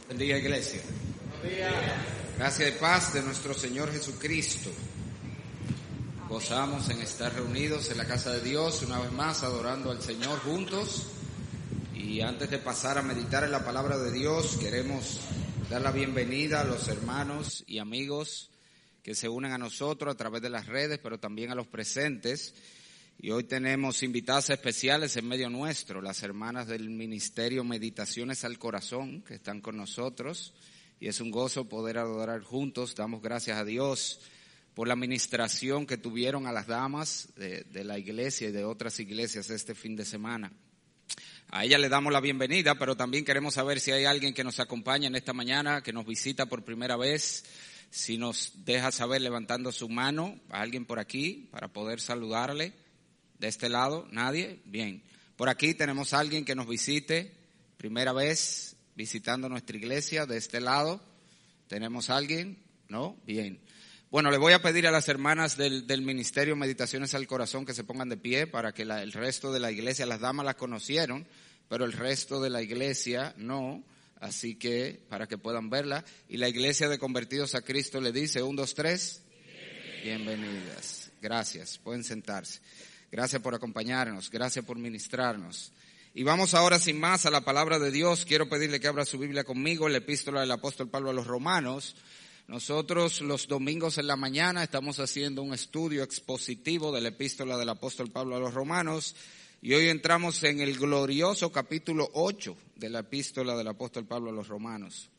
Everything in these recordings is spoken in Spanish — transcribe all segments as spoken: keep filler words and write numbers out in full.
Buen día, iglesia. Buen día. Gracia y paz de nuestro Señor Jesucristo. Gozamos en estar reunidos en la casa de Dios una vez más, adorando al Señor juntos. Y antes de pasar a meditar en la palabra de Dios, queremos dar la bienvenida a los hermanos y amigos que se unen a nosotros a través de las redes, pero también a los presentes. Y hoy tenemos invitadas especiales en medio nuestro, las hermanas del Ministerio Meditaciones al Corazón, que están con nosotros. Y es un gozo poder adorar juntos. Damos gracias a Dios por la ministración que tuvieron a las damas de, de la iglesia y de otras iglesias este fin de semana. A ella le damos la bienvenida, pero también queremos saber si hay alguien que nos acompaña en esta mañana, que nos visita por primera vez. Si nos deja saber levantando su mano, a alguien por aquí, para poder saludarle. De este lado, ¿nadie? Bien. Por aquí tenemos a alguien que nos visite, primera vez visitando nuestra iglesia. De este lado, ¿tenemos a alguien? ¿No? Bien. Bueno, le voy a pedir a las hermanas del, del Ministerio Meditaciones al Corazón que se pongan de pie para que la, el resto de la iglesia, las damas las conocieron, pero el resto de la iglesia no, así que para que puedan verla. Y la iglesia de Convertidos a Cristo le dice, un, dos, tres, bienvenidas. Gracias, pueden sentarse. Gracias por acompañarnos, gracias por ministrarnos. Y vamos ahora sin más a la palabra de Dios. Quiero pedirle que abra su Biblia conmigo, en la epístola del apóstol Pablo a los Romanos. Nosotros los domingos en la mañana estamos haciendo un estudio expositivo de la epístola del apóstol Pablo a los Romanos. Y hoy entramos en el glorioso capítulo ocho de la epístola del apóstol Pablo a los Romanos.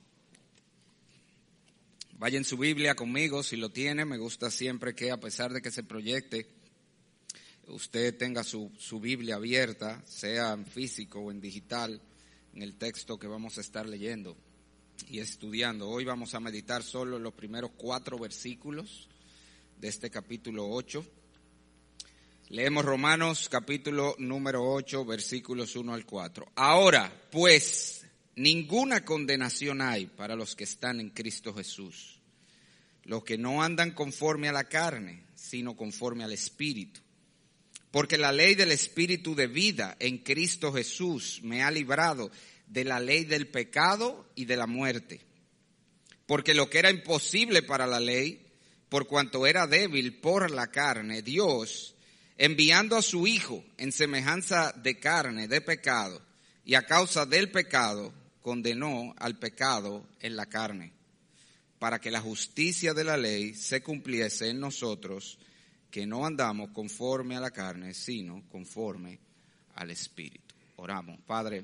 Vaya en su Biblia conmigo, si lo tiene. Me gusta siempre que, a pesar de que se proyecte, usted tenga su, su Biblia abierta, sea en físico o en digital, en el texto que vamos a estar leyendo y estudiando. Hoy vamos a meditar solo en los primeros cuatro versículos de este capítulo ocho. Leemos Romanos capítulo número ocho, versículos uno al cuatro. Ahora, pues, ninguna condenación hay para los que están en Cristo Jesús, los que no andan conforme a la carne, sino conforme al Espíritu. Porque la ley del Espíritu de vida en Cristo Jesús me ha librado de la ley del pecado y de la muerte. Porque lo que era imposible para la ley, por cuanto era débil por la carne, Dios, enviando a su Hijo en semejanza de carne, de pecado, y a causa del pecado, condenó al pecado en la carne, para que la justicia de la ley se cumpliese en nosotros, que no andamos conforme a la carne, sino conforme al Espíritu. Oramos. Padre,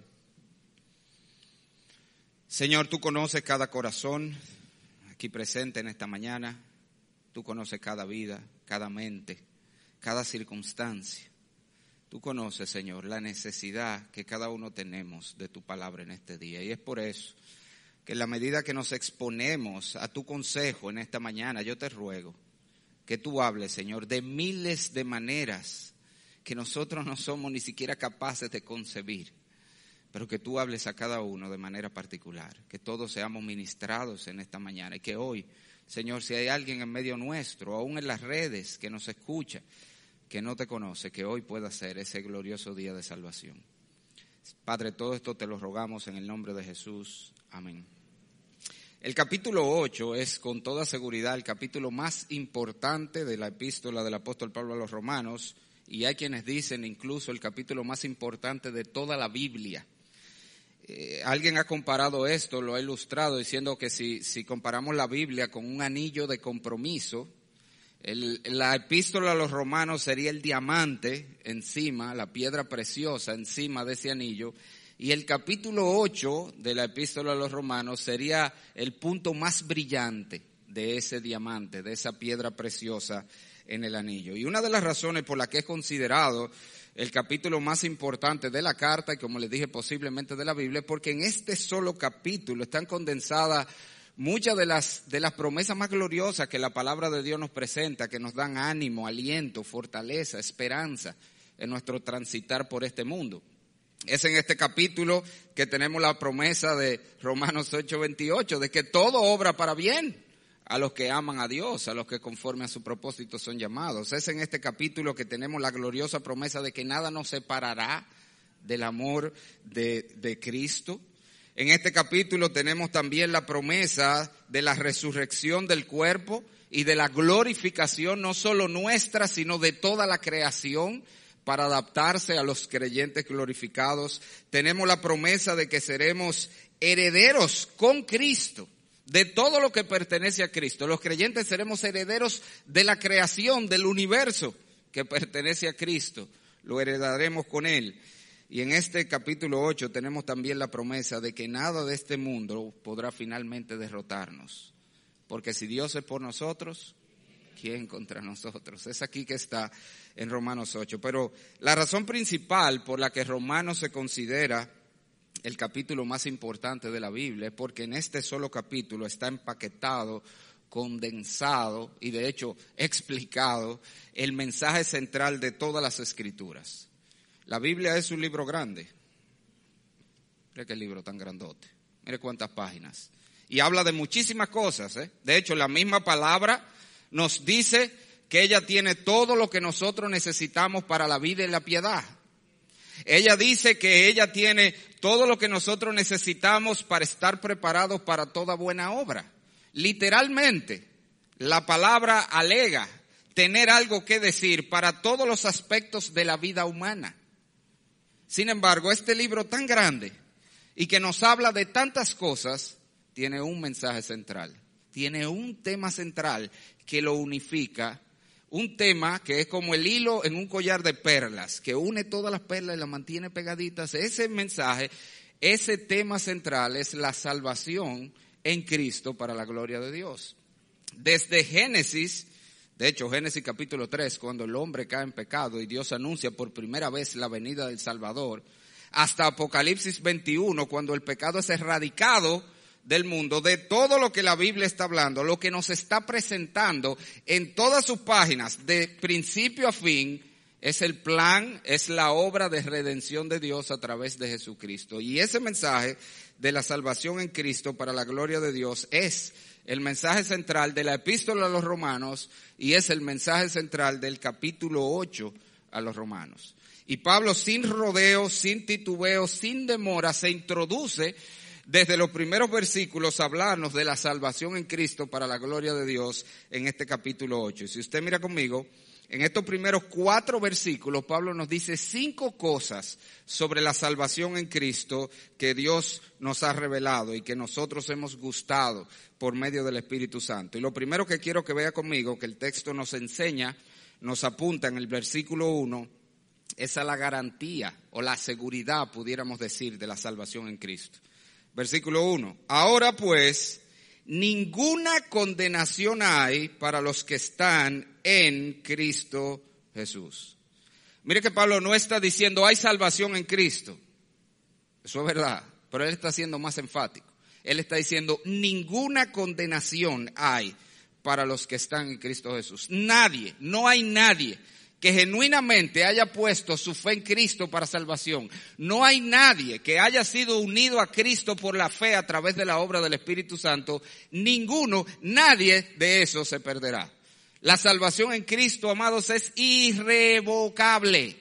Señor, tú conoces cada corazón aquí presente en esta mañana. Tú conoces cada vida, cada mente, cada circunstancia. Tú conoces, Señor, la necesidad que cada uno tenemos de tu palabra en este día. Y es por eso que en la medida que nos exponemos a tu consejo en esta mañana, yo te ruego que tú hables, Señor, de miles de maneras que nosotros no somos ni siquiera capaces de concebir, pero que tú hables a cada uno de manera particular, que todos seamos ministrados en esta mañana y que hoy, Señor, si hay alguien en medio nuestro, aún en las redes, que nos escucha, que no te conoce, que hoy pueda ser ese glorioso día de salvación. Padre, todo esto te lo rogamos en el nombre de Jesús. Amén. El capítulo ocho es con toda seguridad el capítulo más importante de la epístola del apóstol Pablo a los Romanos, y hay quienes dicen incluso el capítulo más importante de toda la Biblia. Eh, alguien ha comparado esto, lo ha ilustrado diciendo que si, si comparamos la Biblia con un anillo de compromiso, el, la epístola a los Romanos sería el diamante encima, la piedra preciosa encima de ese anillo. Y el capítulo ocho de la epístola a los Romanos sería el punto más brillante de ese diamante, de esa piedra preciosa en el anillo. Y una de las razones por las que es considerado el capítulo más importante de la carta, y como les dije posiblemente de la Biblia, es porque en este solo capítulo están condensadas muchas de las, de las promesas más gloriosas que la palabra de Dios nos presenta, que nos dan ánimo, aliento, fortaleza, esperanza en nuestro transitar por este mundo. Es en este capítulo que tenemos la promesa de Romanos ocho veintiocho, de que todo obra para bien a los que aman a Dios, a los que conforme a su propósito son llamados. Es en este capítulo que tenemos la gloriosa promesa de que nada nos separará del amor de, de Cristo. En este capítulo tenemos también la promesa de la resurrección del cuerpo y de la glorificación no solo nuestra, sino de toda la creación para adaptarse a los creyentes glorificados. Tenemos la promesa de que seremos herederos con Cristo de todo lo que pertenece a Cristo. Los creyentes seremos herederos de la creación, del universo que pertenece a Cristo. Lo heredaremos con Él. Y en este capítulo ocho tenemos también la promesa de que nada de este mundo podrá finalmente derrotarnos. Porque si Dios es por nosotros, ¿quién contra nosotros? Es aquí que está en Romanos ocho. Pero la razón principal por la que Romanos se considera el capítulo más importante de la Biblia es porque en este solo capítulo está empaquetado, condensado y de hecho explicado el mensaje central de todas las Escrituras. La Biblia es un libro grande. Mire qué libro tan grandote. Mire cuántas páginas. Y habla de muchísimas cosas, ¿eh? De hecho, la misma palabra nos dice que ella tiene todo lo que nosotros necesitamos para la vida y la piedad. Ella dice que ella tiene todo lo que nosotros necesitamos para estar preparados para toda buena obra. Literalmente, la palabra alega tener algo que decir para todos los aspectos de la vida humana. Sin embargo, este libro tan grande y que nos habla de tantas cosas, tiene un mensaje central, tiene un tema central que lo unifica, un tema que es como el hilo en un collar de perlas, que une todas las perlas y las mantiene pegaditas. Ese mensaje, ese tema central es la salvación en Cristo para la gloria de Dios. Desde Génesis, de hecho Génesis capítulo tres, cuando el hombre cae en pecado y Dios anuncia por primera vez la venida del Salvador, hasta Apocalipsis veintiuno, cuando el pecado es erradicado del mundo, de todo lo que la Biblia está hablando, lo que nos está presentando en todas sus páginas, de principio a fin, es el plan, es la obra de redención de Dios a través de Jesucristo. Y ese mensaje de la salvación en Cristo para la gloria de Dios es el mensaje central de la epístola a los romanos y es el mensaje central del capítulo ocho a los romanos. Y Pablo, sin rodeo, sin titubeo, sin demora, se introduce desde los primeros versículos a hablarnos de la salvación en Cristo para la gloria de Dios en este capítulo ocho. Y si usted mira conmigo, en estos primeros cuatro versículos, Pablo nos dice cinco cosas sobre la salvación en Cristo que Dios nos ha revelado y que nosotros hemos gustado por medio del Espíritu Santo. Y lo primero que quiero que vea conmigo, que el texto nos enseña, nos apunta en el versículo uno, es a la garantía o la seguridad, pudiéramos decir, de la salvación en Cristo. Versículo uno. Ahora pues, ninguna condenación hay para los que están en Cristo Jesús. Mire que Pablo no está diciendo hay salvación en Cristo. Eso es verdad, pero él está siendo más enfático. Él está diciendo ninguna condenación hay para los que están en Cristo Jesús. Nadie, no hay nadie que genuinamente haya puesto su fe en Cristo para salvación. No hay nadie que haya sido unido a Cristo por la fe a través de la obra del Espíritu Santo. Ninguno, nadie de esos se perderá. La salvación en Cristo, amados, es irrevocable.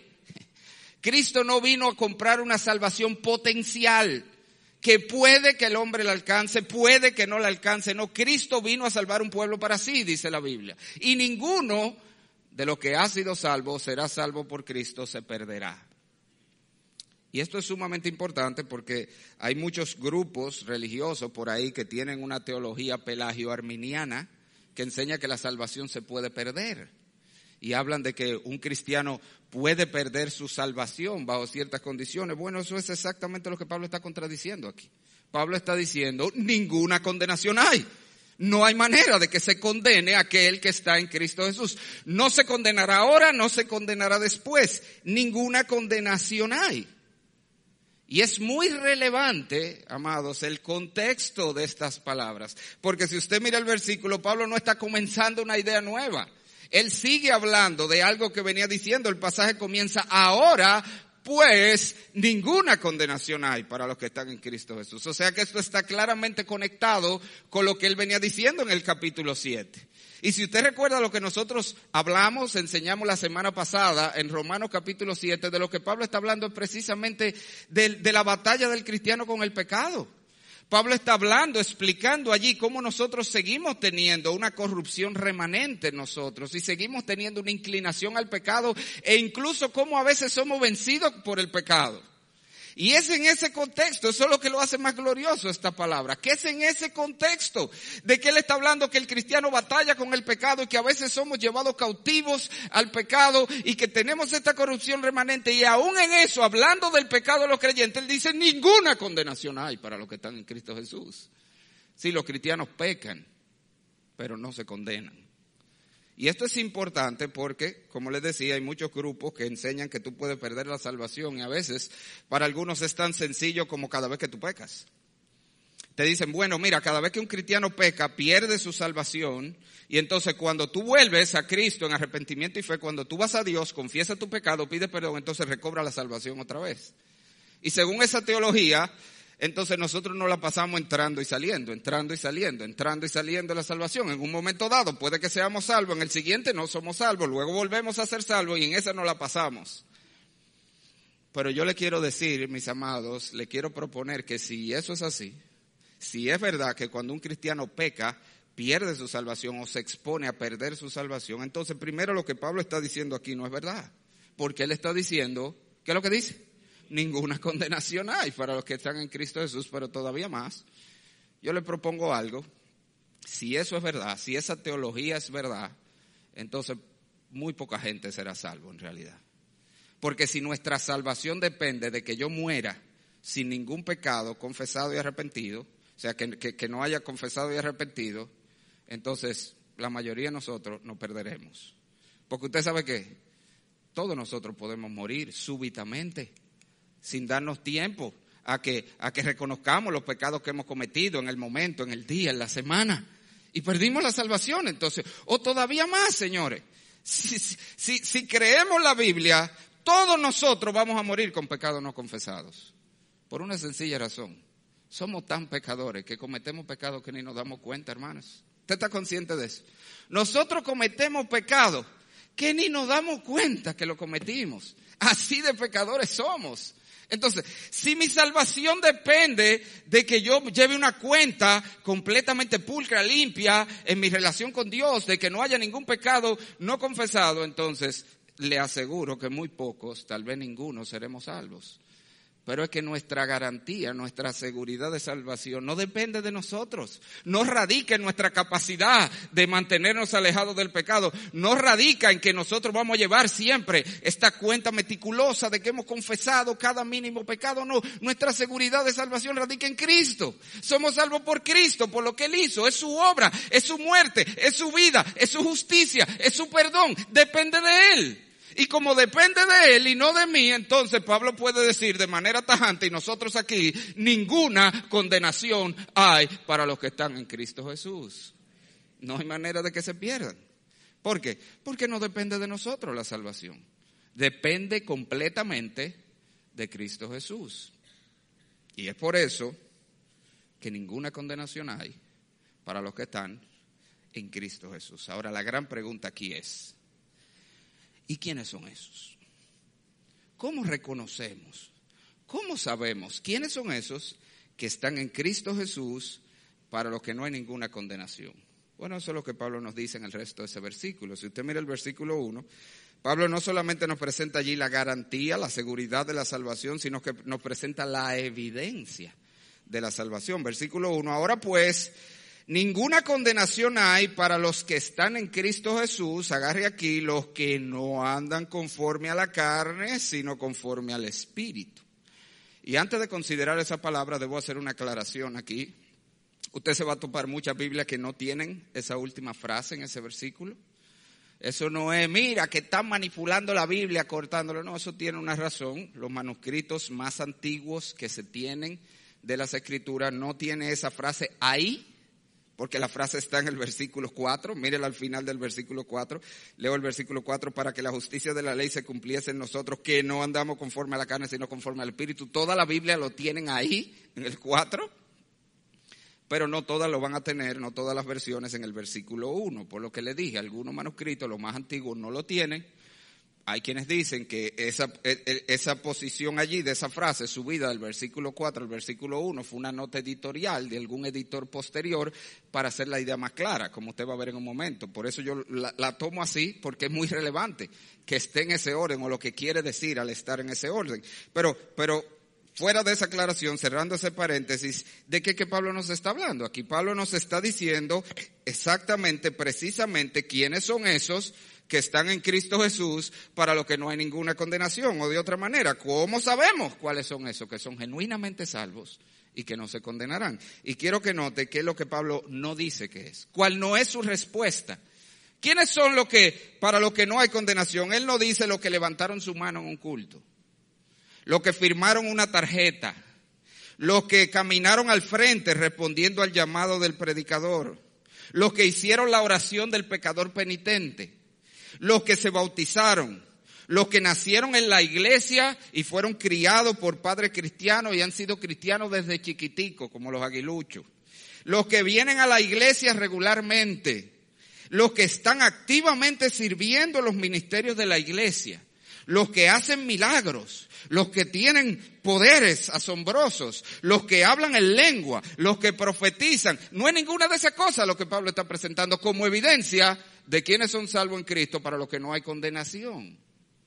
Cristo no vino a comprar una salvación potencial, que puede que el hombre la alcance, puede que no la alcance. No, Cristo vino a salvar un pueblo para sí, dice la Biblia. Y ninguno de lo que ha sido salvo, será salvo por Cristo, se perderá. Y esto es sumamente importante porque hay muchos grupos religiosos por ahí que tienen una teología pelagio-arminiana que enseña que la salvación se puede perder. Y hablan de que un cristiano puede perder su salvación bajo ciertas condiciones. Bueno, eso es exactamente lo que Pablo está contradiciendo aquí. Pablo está diciendo, ninguna condenación hay. No hay manera de que se condene a aquel que está en Cristo Jesús. No se condenará ahora, no se condenará después. Ninguna condenación hay. Y es muy relevante, amados, el contexto de estas palabras. Porque si usted mira el versículo, Pablo no está comenzando una idea nueva. Él sigue hablando de algo que venía diciendo. El pasaje comienza ahora. Pues ninguna condenación hay para los que están en Cristo Jesús. O sea que esto está claramente conectado con lo que él venía diciendo en el capítulo siete. Y si usted recuerda lo que nosotros hablamos, enseñamos la semana pasada en Romanos capítulo siete, de lo que Pablo está hablando es precisamente de, de la batalla del cristiano con el pecado. Pablo está hablando, explicando allí cómo nosotros seguimos teniendo una corrupción remanente en nosotros y seguimos teniendo una inclinación al pecado e incluso cómo a veces somos vencidos por el pecado. Y es en ese contexto, eso es lo que lo hace más glorioso esta palabra, que es en ese contexto de que él está hablando que el cristiano batalla con el pecado y que a veces somos llevados cautivos al pecado y que tenemos esta corrupción remanente. Y aún en eso, hablando del pecado de los creyentes, él dice ninguna condenación hay para los que están en Cristo Jesús. Sí, los cristianos pecan, pero no se condenan. Y esto es importante porque, como les decía, hay muchos grupos que enseñan que tú puedes perder la salvación y a veces para algunos es tan sencillo como cada vez que tú pecas. Te dicen, bueno, mira, cada vez que un cristiano peca, pierde su salvación y entonces cuando tú vuelves a Cristo en arrepentimiento y fe, cuando tú vas a Dios, confiesa tu pecado, pide perdón, entonces recobra la salvación otra vez. Y según esa teología, entonces nosotros no la pasamos entrando y saliendo, entrando y saliendo, entrando y saliendo de la salvación. En un momento dado puede que seamos salvos, en el siguiente no somos salvos, luego volvemos a ser salvos y en esa no la pasamos. Pero yo le quiero decir, mis amados, le quiero proponer que si eso es así, si es verdad que cuando un cristiano peca, pierde su salvación o se expone a perder su salvación, entonces primero lo que Pablo está diciendo aquí no es verdad. Porque él está diciendo, ¿qué es lo que dice? Ninguna condenación hay para los que están en Cristo Jesús, pero todavía más. Yo le propongo algo. Si eso es verdad, si esa teología es verdad, entonces muy poca gente será salvo en realidad. Porque si nuestra salvación depende de que yo muera sin ningún pecado confesado y arrepentido, o sea, que, que, que no haya confesado y arrepentido, entonces la mayoría de nosotros nos perderemos. Porque usted sabe que todos nosotros podemos morir súbitamente, sin darnos tiempo a que, a que reconozcamos los pecados que hemos cometido en el momento, en el día, en la semana. Y perdimos la salvación, entonces. O todavía más, señores. Si, si, si creemos la Biblia, todos nosotros vamos a morir con pecados no confesados. Por una sencilla razón. Somos tan pecadores que cometemos pecados que ni nos damos cuenta, hermanos. ¿Usted está consciente de eso? Nosotros cometemos pecados que ni nos damos cuenta que lo cometimos. Así de pecadores somos. Entonces, si mi salvación depende de que yo lleve una cuenta completamente pulcra, limpia en mi relación con Dios, de que no haya ningún pecado no confesado, entonces le aseguro que muy pocos, tal vez ninguno, seremos salvos. Pero es que nuestra garantía, nuestra seguridad de salvación no depende de nosotros. No radica en nuestra capacidad de mantenernos alejados del pecado. No radica en que nosotros vamos a llevar siempre esta cuenta meticulosa de que hemos confesado cada mínimo pecado. No, nuestra seguridad de salvación radica en Cristo. Somos salvos por Cristo, por lo que Él hizo. Es su obra, es su muerte, es su vida, es su justicia, es su perdón. Depende de Él. Y como depende de Él y no de mí, entonces Pablo puede decir de manera tajante, y nosotros aquí, ninguna condenación hay para los que están en Cristo Jesús. No hay manera de que se pierdan. ¿Por qué? Porque no depende de nosotros la salvación. Depende completamente de Cristo Jesús. Y es por eso que ninguna condenación hay para los que están en Cristo Jesús. Ahora, la gran pregunta aquí es, ¿y quiénes son esos? ¿Cómo reconocemos? ¿Cómo sabemos quiénes son esos que están en Cristo Jesús para los que no hay ninguna condenación? Bueno, eso es lo que Pablo nos dice en el resto de ese versículo. Si usted mira el versículo uno, Pablo no solamente nos presenta allí la garantía, la seguridad de la salvación, sino que nos presenta la evidencia de la salvación. Versículo uno, ahora pues, ninguna condenación hay para los que están en Cristo Jesús, agarre aquí, los que no andan conforme a la carne, sino conforme al Espíritu. Y antes de considerar esa palabra, debo hacer una aclaración aquí. Usted se va a topar muchas Biblias que no tienen esa última frase en ese versículo. Eso no es, mira, que están manipulando la Biblia, cortándolo. No, eso tiene una razón. Los manuscritos más antiguos que se tienen de las Escrituras no tienen esa frase ahí, porque la frase está en el versículo cuatro, mírela al final del versículo cuatro, leo el versículo cuatro, para que la justicia de la ley se cumpliese en nosotros, que no andamos conforme a la carne, sino conforme al Espíritu. Toda la Biblia lo tienen ahí, en el cuatro, pero no todas lo van a tener, no todas las versiones en el versículo uno, por lo que le dije, algunos manuscritos, los más antiguos, no lo tienen, hay quienes dicen que esa, esa posición allí, de esa frase, subida del versículo cuatro al versículo uno, fue una nota editorial de algún editor posterior para hacer la idea más clara, como usted va a ver en un momento. Por eso yo la, la tomo así, porque es muy relevante que esté en ese orden o lo que quiere decir al estar en ese orden. Pero, pero fuera de esa aclaración, cerrando ese paréntesis, ¿de qué que Pablo nos está hablando? Aquí Pablo nos está diciendo exactamente, precisamente, quiénes son esos que están en Cristo Jesús, para los que no hay ninguna condenación. O de otra manera, ¿cómo sabemos cuáles son esos que son genuinamente salvos y que no se condenarán? Y quiero que note qué es lo que Pablo no dice que es. ¿Cuál no es su respuesta? ¿Quiénes son los que, para los que no hay condenación? Él no dice los que levantaron su mano en un culto, los que firmaron una tarjeta, los que caminaron al frente respondiendo al llamado del predicador, los que hicieron la oración del pecador penitente, los que se bautizaron, los que nacieron en la iglesia y fueron criados por padres cristianos y han sido cristianos desde chiquitico, como los aguiluchos, los que vienen a la iglesia regularmente, los que están activamente sirviendo los ministerios de la iglesia, los que hacen milagros, los que tienen poderes asombrosos, los que hablan en lengua, los que profetizan. No es ninguna de esas cosas lo que Pablo está presentando como evidencia de quienes son salvos en Cristo, para los que no hay condenación.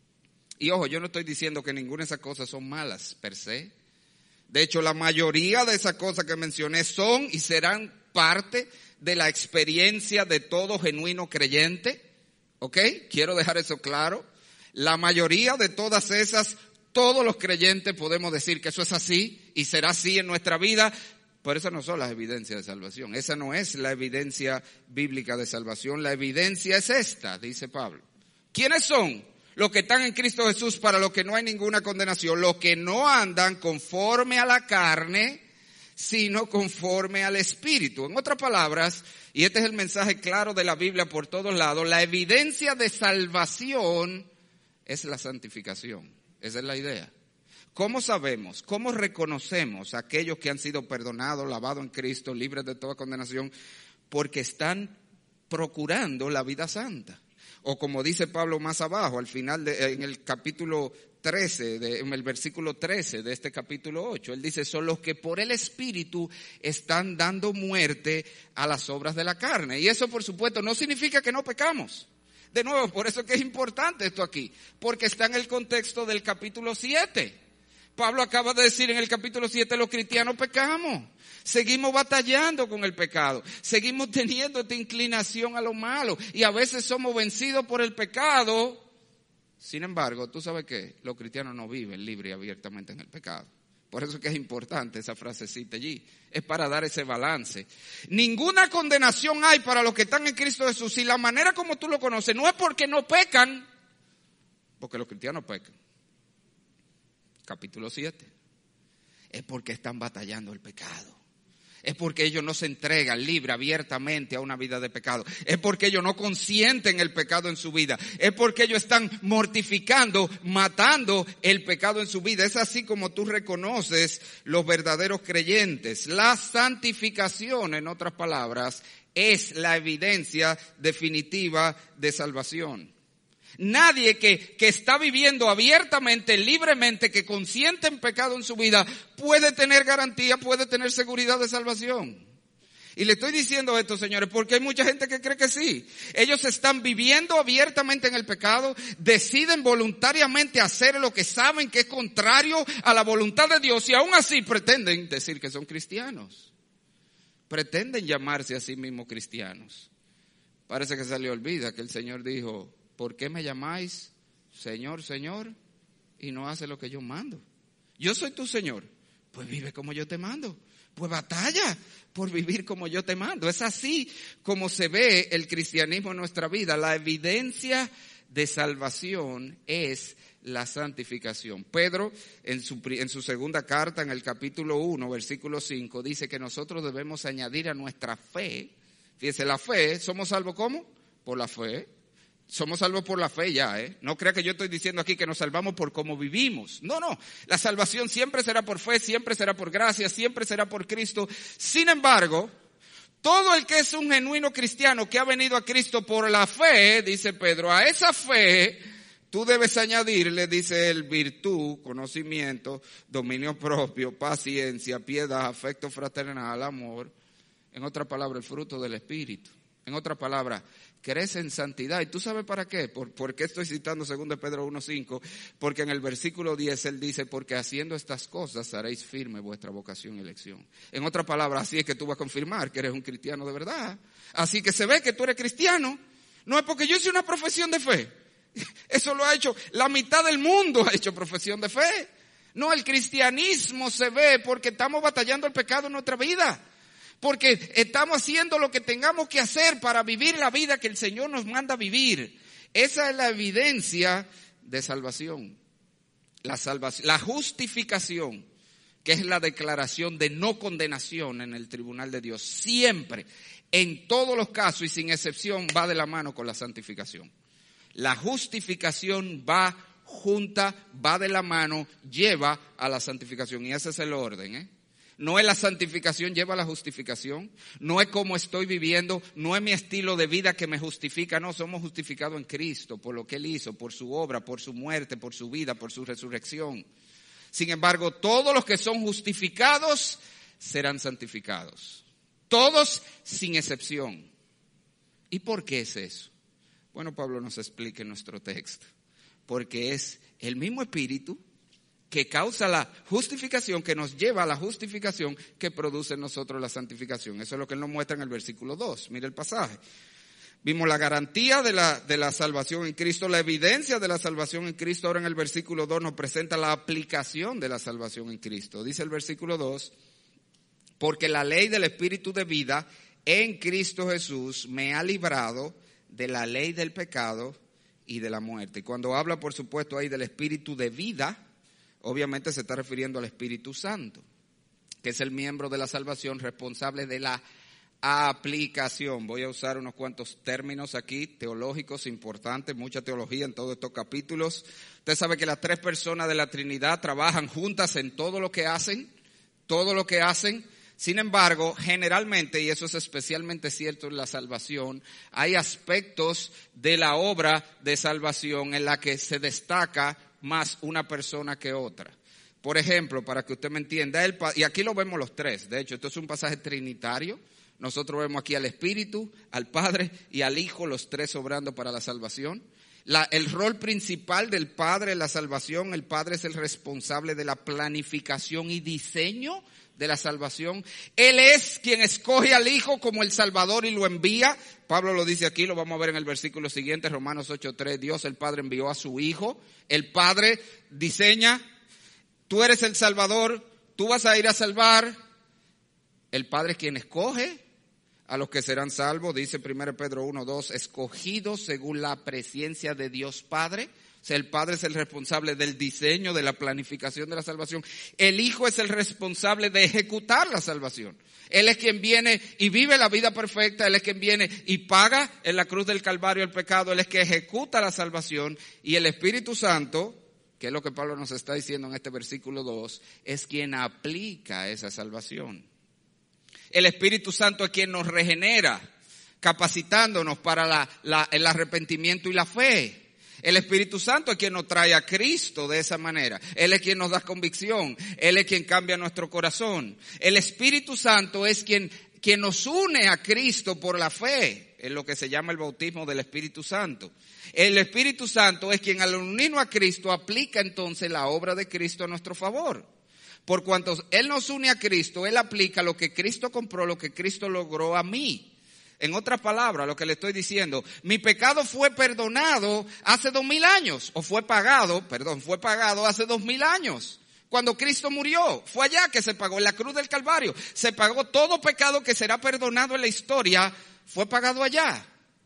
Y ojo, yo no estoy diciendo que ninguna de esas cosas son malas per se. De hecho, la mayoría de esas cosas que mencioné son y serán parte de la experiencia de todo genuino creyente. ¿Ok? Quiero dejar eso claro. La mayoría de todas esas, todos los creyentes podemos decir que eso es así y será así en nuestra vida. Pero esas no son las evidencias de salvación. Esa no es la evidencia bíblica de salvación. La evidencia es esta, dice Pablo. ¿Quiénes son los que están en Cristo Jesús, para los que no hay ninguna condenación? Los que no andan conforme a la carne, sino conforme al Espíritu. En otras palabras, y este es el mensaje claro de la Biblia por todos lados, la evidencia de salvación es la santificación. Esa es la idea. ¿Cómo sabemos, cómo reconocemos a aquellos que han sido perdonados, lavados en Cristo, libres de toda condenación? Porque están procurando la vida santa. O como dice Pablo más abajo, al final, de, en el capítulo trece, de, en el versículo trece de este capítulo ocho, él dice, son los que por el Espíritu están dando muerte a las obras de la carne. Y eso, por supuesto, no significa que no pecamos. De nuevo, por eso es que es importante esto aquí, porque está en el contexto del capítulo siete. Pablo acaba de decir en el capítulo siete, los cristianos pecamos, seguimos batallando con el pecado, seguimos teniendo esta inclinación a lo malo y a veces somos vencidos por el pecado. Sin embargo, ¿tú sabes qué? Los cristianos no viven libre y abiertamente en el pecado. Por eso es que es importante esa frasecita allí. Es para dar ese balance. Ninguna condenación hay para los que están en Cristo Jesús. Y la manera como tú lo conoces no es porque no pecan, porque los cristianos pecan. Capítulo siete. Es porque están batallando el pecado. Es porque ellos no se entregan libre, abiertamente a una vida de pecado. Es porque ellos no consienten el pecado en su vida. Es porque ellos están mortificando, matando el pecado en su vida. Es así como tú reconoces los verdaderos creyentes. La santificación, en otras palabras, es la evidencia definitiva de salvación. Nadie que, que está viviendo abiertamente, libremente, que consiente en pecado en su vida, puede tener garantía, puede tener seguridad de salvación. Y le estoy diciendo esto, señores, porque hay mucha gente que cree que sí. Ellos están viviendo abiertamente en el pecado, deciden voluntariamente hacer lo que saben que es contrario a la voluntad de Dios y aún así pretenden decir que son cristianos. Pretenden llamarse a sí mismos cristianos. Parece que se le olvida que el Señor dijo, ¿por qué me llamáis Señor, Señor, y no hace lo que yo mando? Yo soy tu Señor, pues vive como yo te mando. Pues batalla por vivir como yo te mando. Es así como se ve el cristianismo en nuestra vida. La evidencia de salvación es la santificación. Pedro, en su, en su segunda carta, en el capítulo uno, versículo cinco, dice que nosotros debemos añadir a nuestra fe. Fíjese, la fe, ¿somos salvos cómo? Por la fe. Somos salvos por la fe ya, ¿eh? No crea que yo estoy diciendo aquí que nos salvamos por cómo vivimos. No, no. La salvación siempre será por fe, siempre será por gracia, siempre será por Cristo. Sin embargo, todo el que es un genuino cristiano que ha venido a Cristo por la fe, dice Pedro, a esa fe, tú debes añadirle, dice él, virtud, conocimiento, dominio propio, paciencia, piedad, afecto fraternal, amor. En otra palabra, el fruto del Espíritu. En otra palabra, crece en santidad. ¿Y tú sabes para qué? ¿Por, por qué estoy citando dos de Pedro uno cinco? Porque en el versículo diez él dice, porque haciendo estas cosas haréis firme vuestra vocación y elección. En otra palabra, así es que tú vas a confirmar que eres un cristiano de verdad. Así que se ve que tú eres cristiano. No es porque yo hice una profesión de fe. Eso lo ha hecho, la mitad del mundo ha hecho profesión de fe. No, el cristianismo se ve porque estamos batallando el pecado en nuestra vida. Porque estamos haciendo lo que tengamos que hacer para vivir la vida que el Señor nos manda vivir. Esa es la evidencia de salvación. La salvación, la justificación, que es la declaración de no condenación en el tribunal de Dios. Siempre, en todos los casos y sin excepción, va de la mano con la santificación. La justificación va junta, va de la mano, lleva a la santificación. Y ese es el orden, ¿eh? No es la santificación, lleva a la justificación. No es cómo estoy viviendo, no es mi estilo de vida que me justifica. No, somos justificados en Cristo, por lo que Él hizo, por su obra, por su muerte, por su vida, por su resurrección. Sin embargo, todos los que son justificados serán santificados. Todos sin excepción. ¿Y por qué es eso? Bueno, Pablo nos explica en nuestro texto. Porque es el mismo Espíritu que causa la justificación, que nos lleva a la justificación que produce en nosotros la santificación. Eso es lo que él nos muestra en el versículo dos. Mire el pasaje. Vimos la garantía de la, de la salvación en Cristo, la evidencia de la salvación en Cristo. Ahora en el versículo dos nos presenta la aplicación de la salvación en Cristo. Dice el versículo dos, porque la ley del Espíritu de vida en Cristo Jesús me ha librado de la ley del pecado y de la muerte. Y cuando habla, por supuesto, ahí del Espíritu de vida, obviamente se está refiriendo al Espíritu Santo, que es el miembro de la salvación responsable de la aplicación. Voy a usar unos cuantos términos aquí, teológicos importantes, mucha teología en todos estos capítulos. Usted sabe que las tres personas de la Trinidad trabajan juntas en todo lo que hacen, todo lo que hacen. Sin embargo, generalmente, y eso es especialmente cierto en la salvación, hay aspectos de la obra de salvación en la que se destaca más una persona que otra. Por ejemplo, para que usted me entienda, el, y aquí lo vemos los tres, de hecho, esto es un pasaje trinitario. Nosotros vemos aquí al Espíritu, al Padre y al Hijo, los tres obrando para la salvación. La, el rol principal del Padre en la salvación, el Padre es el responsable de la planificación y diseño de la salvación. Él es quien escoge al Hijo como el Salvador y lo envía. Pablo lo dice aquí, lo vamos a ver en el versículo siguiente, Romanos ocho tres. Dios, el Padre, envió a su Hijo. El Padre diseña, tú eres el Salvador, tú vas a ir a salvar. El Padre es quien escoge a los que serán salvos, dice primero Pedro uno dos, escogidos según la presciencia de Dios Padre. O sea, el Padre es el responsable del diseño, de la planificación de la salvación. El Hijo es el responsable de ejecutar la salvación. Él es quien viene y vive la vida perfecta. Él es quien viene y paga en la cruz del Calvario el pecado. Él es quien ejecuta la salvación. Y el Espíritu Santo, que es lo que Pablo nos está diciendo en este versículo dos, es quien aplica esa salvación. El Espíritu Santo es quien nos regenera, capacitándonos para la, la, el arrepentimiento y la fe. El Espíritu Santo es quien nos trae a Cristo de esa manera. Él es quien nos da convicción. Él es quien cambia nuestro corazón. El Espíritu Santo es quien, quien nos une a Cristo por la fe. Es lo que se llama el bautismo del Espíritu Santo. El Espíritu Santo es quien al unirnos a Cristo aplica entonces la obra de Cristo a nuestro favor. Por cuanto Él nos une a Cristo, Él aplica lo que Cristo compró, lo que Cristo logró a mí. En otras palabras, lo que le estoy diciendo, mi pecado fue perdonado hace dos mil años, o fue pagado, perdón, fue pagado hace dos mil años. Cuando Cristo murió, fue allá que se pagó, en la cruz del Calvario. Se pagó todo pecado que será perdonado en la historia, fue pagado allá.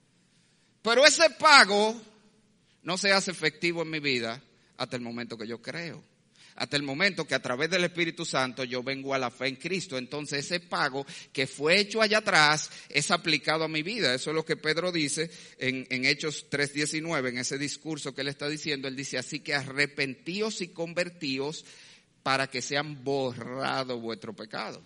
Pero ese pago no se hace efectivo en mi vida hasta el momento que yo creo. Hasta el momento que a través del Espíritu Santo yo vengo a la fe en Cristo. Entonces ese pago que fue hecho allá atrás es aplicado a mi vida. Eso es lo que Pedro dice en, en Hechos tres diecinueve, en ese discurso que él está diciendo. Él dice, así que arrepentíos y convertíos para que sean borrados vuestro pecado.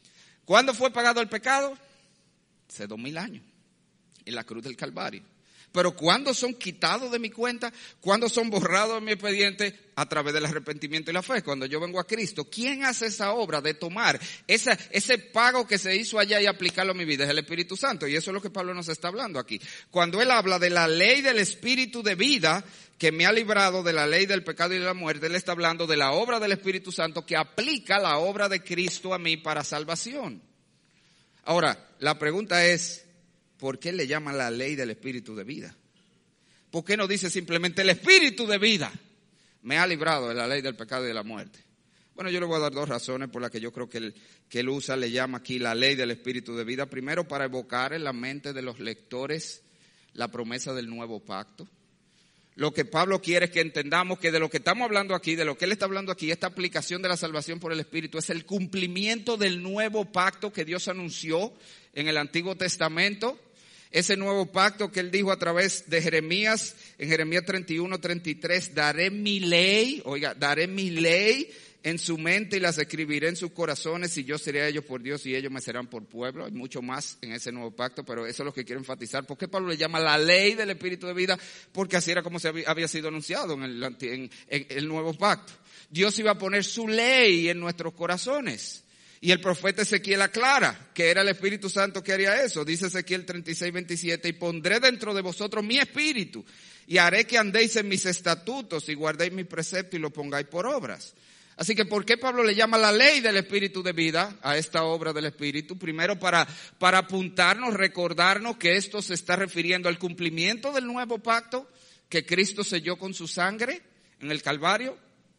¿Cuándo fue pagado el pecado? Hace dos mil años, en la cruz del Calvario. Pero ¿cuándo son quitados de mi cuenta? ¿Cuándo son borrados de mi expediente? A través del arrepentimiento y la fe. Cuando yo vengo a Cristo, ¿quién hace esa obra de tomar esa, ese pago que se hizo allá y aplicarlo a mi vida? Es el Espíritu Santo. Y eso es lo que Pablo nos está hablando aquí. Cuando él habla de la ley del Espíritu de vida que me ha librado de la ley del pecado y de la muerte, él está hablando de la obra del Espíritu Santo que aplica la obra de Cristo a mí para salvación. Ahora, la pregunta es, ¿por qué le llama la ley del Espíritu de vida? ¿Por qué no dice simplemente el Espíritu de vida me ha librado de la ley del pecado y de la muerte? Bueno, yo le voy a dar dos razones por las que yo creo que él, que él usa, le llama aquí la ley del Espíritu de vida. Primero, para evocar en la mente de los lectores la promesa del nuevo pacto. Lo que Pablo quiere es que entendamos que de lo que estamos hablando aquí, de lo que él está hablando aquí, esta aplicación de la salvación por el Espíritu es el cumplimiento del nuevo pacto que Dios anunció en el Antiguo Testamento. Ese nuevo pacto que él dijo a través de Jeremías, en Jeremías treinta y uno, treinta y tres, daré mi ley, oiga, daré mi ley en su mente y las escribiré en sus corazones y yo seré a ellos por Dios y ellos me serán por pueblo. Hay mucho más en ese nuevo pacto, pero eso es lo que quiero enfatizar. ¿Por qué Pablo le llama la ley del Espíritu de vida? Porque así era como se había, había sido anunciado en el, en, en el nuevo pacto. Dios iba a poner su ley en nuestros corazones. Y el profeta Ezequiel aclara que era el Espíritu Santo que haría eso. Dice Ezequiel treinta y seis, veintisiete, y pondré dentro de vosotros mi espíritu y haré que andéis en mis estatutos y guardéis mi precepto y lo pongáis por obras. Así que, ¿por qué Pablo le llama la ley del Espíritu de vida a esta obra del Espíritu? Primero, para, para apuntarnos, recordarnos que esto se está refiriendo al cumplimiento del nuevo pacto que Cristo selló con su sangre en el Calvario.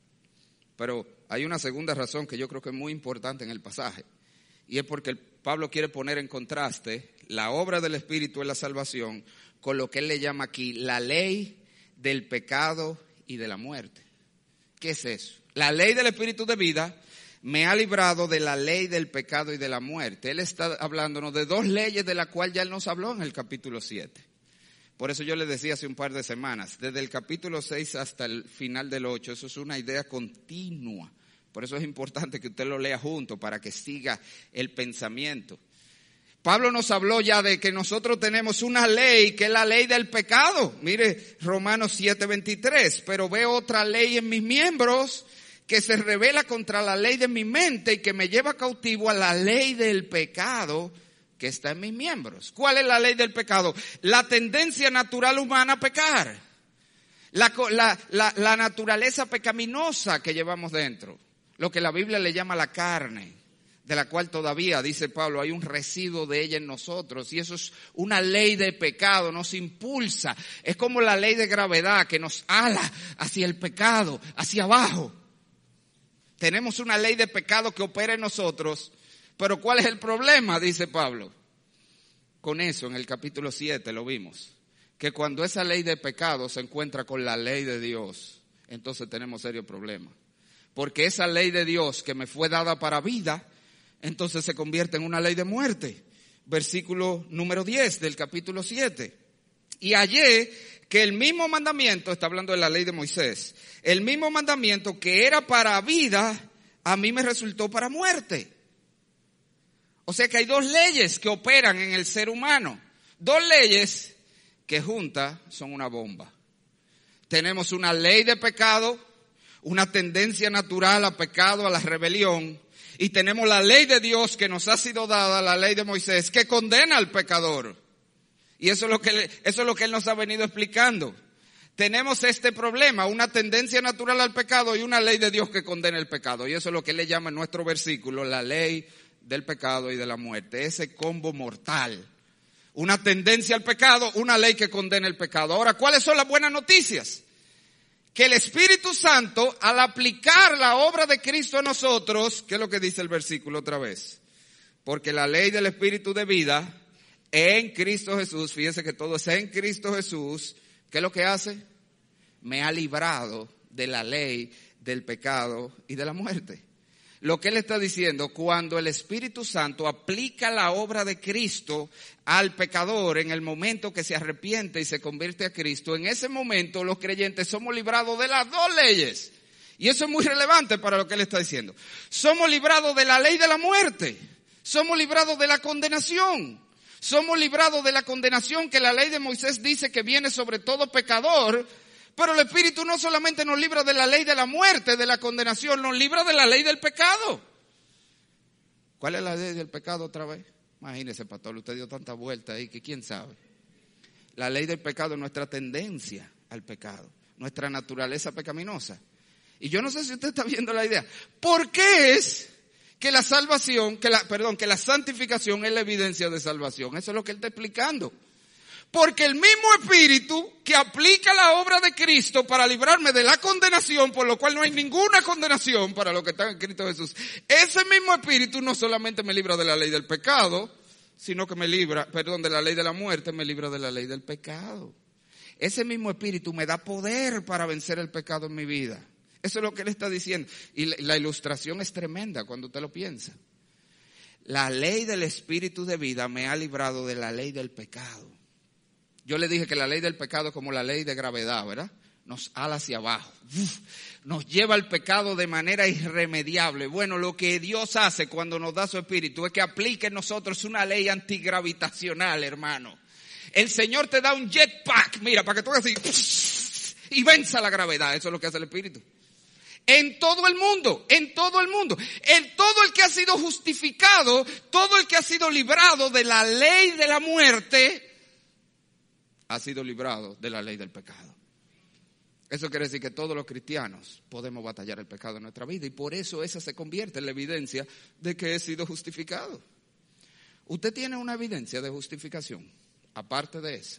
Pero hay una segunda razón que yo creo que es muy importante en el pasaje. Y es porque el Pablo quiere poner en contraste la obra del Espíritu en la salvación con lo que él le llama aquí la ley del pecado y de la muerte. ¿Qué es eso? La ley del Espíritu de vida me ha librado de la ley del pecado y de la muerte. Él está hablándonos de dos leyes de las cuales ya él nos habló en el capítulo siete. Por eso yo le decía hace un par de semanas, desde el capítulo seis hasta el final del ocho, eso es una idea continua. Por eso es importante que usted lo lea junto para que siga el pensamiento. Pablo nos habló ya de que nosotros tenemos una ley que es la ley del pecado. Mire Romanos siete, veintitrés, pero veo otra ley en mis miembros que se revela contra la ley de mi mente y que me lleva cautivo a la ley del pecado que está en mis miembros. ¿Cuál es la ley del pecado? La tendencia natural humana a pecar. La, la, la, la naturaleza pecaminosa que llevamos dentro. Lo que la Biblia le llama la carne, de la cual todavía, dice Pablo, hay un residuo de ella en nosotros. Y eso es una ley de pecado, nos impulsa. Es como la ley de gravedad que nos ala hacia el pecado, hacia abajo. Tenemos una ley de pecado que opera en nosotros. Pero ¿cuál es el problema? Dice Pablo. Con eso en el capítulo siete lo vimos. Que cuando esa ley de pecado se encuentra con la ley de Dios, entonces tenemos serios problemas. Porque esa ley de Dios que me fue dada para vida, entonces se convierte en una ley de muerte. Versículo número diez del capítulo siete. Y hallé que el mismo mandamiento, está hablando de la ley de Moisés, el mismo mandamiento que era para vida, a mí me resultó para muerte. O sea que hay dos leyes que operan en el ser humano. Dos leyes que juntas son una bomba. Tenemos una ley de pecado, una tendencia natural a pecado, a la rebelión. Y tenemos la ley de Dios que nos ha sido dada, la ley de Moisés, que condena al pecador. Y eso es lo que, eso es lo que él nos ha venido explicando. Tenemos este problema, una tendencia natural al pecado y una ley de Dios que condena el pecado. Y eso es lo que él le llama en nuestro versículo la ley del pecado y de la muerte. Ese combo mortal. Una tendencia al pecado, una ley que condena el pecado. Ahora, ¿cuáles son las buenas noticias? Que el Espíritu Santo, al aplicar la obra de Cristo a nosotros, ¿qué es lo que dice el versículo otra vez? Porque la ley del Espíritu de vida en Cristo Jesús, fíjense que todo es en Cristo Jesús, ¿qué es lo que hace? Me ha librado de la ley del pecado y de la muerte. Lo que él está diciendo, cuando el Espíritu Santo aplica la obra de Cristo al pecador en el momento que se arrepiente y se convierte a Cristo, en ese momento los creyentes somos librados de las dos leyes. Y eso es muy relevante para lo que él está diciendo. Somos librados de la ley de la muerte. Somos librados de la condenación. Somos librados de la condenación que la ley de Moisés dice que viene sobre todo pecador. Pero el Espíritu no solamente nos libra de la ley de la muerte, de la condenación, nos libra de la ley del pecado. ¿Cuál es la ley del pecado otra vez? Imagínese, pastor, usted dio tanta vuelta ahí que quién sabe. La ley del pecado es nuestra tendencia al pecado, nuestra naturaleza pecaminosa. Y yo no sé si usted está viendo la idea. ¿Por qué es que la salvación, que la, perdón, que la santificación es la evidencia de salvación? Eso es lo que él está explicando. Porque el mismo Espíritu que aplica la obra de Cristo para librarme de la condenación, por lo cual no hay ninguna condenación para los que están en Cristo Jesús, ese mismo Espíritu no solamente me libra de la ley del pecado, sino que me libra, perdón, de la ley de la muerte, me libra de la ley del pecado. Ese mismo Espíritu me da poder para vencer el pecado en mi vida. Eso es lo que él está diciendo. Y la, la ilustración es tremenda cuando usted lo piensa. La ley del Espíritu de vida me ha librado de la ley del pecado. Yo le dije que la ley del pecado es como la ley de gravedad, ¿verdad? Nos ala hacia abajo. Uf, nos lleva al pecado de manera irremediable. Bueno, lo que Dios hace cuando nos da su Espíritu es que aplique en nosotros una ley antigravitacional, hermano. El Señor te da un jetpack, mira, para que tú hagas así, y venza la gravedad. Eso es lo que hace el Espíritu. En todo el mundo, en todo el mundo. En todo el que ha sido justificado, todo el que ha sido librado de la ley de la muerte, ha sido librado de la ley del pecado. Eso quiere decir que todos los cristianos podemos batallar el pecado en nuestra vida y por eso esa se convierte en la evidencia de que he sido justificado. Usted tiene una evidencia de justificación, aparte de esa.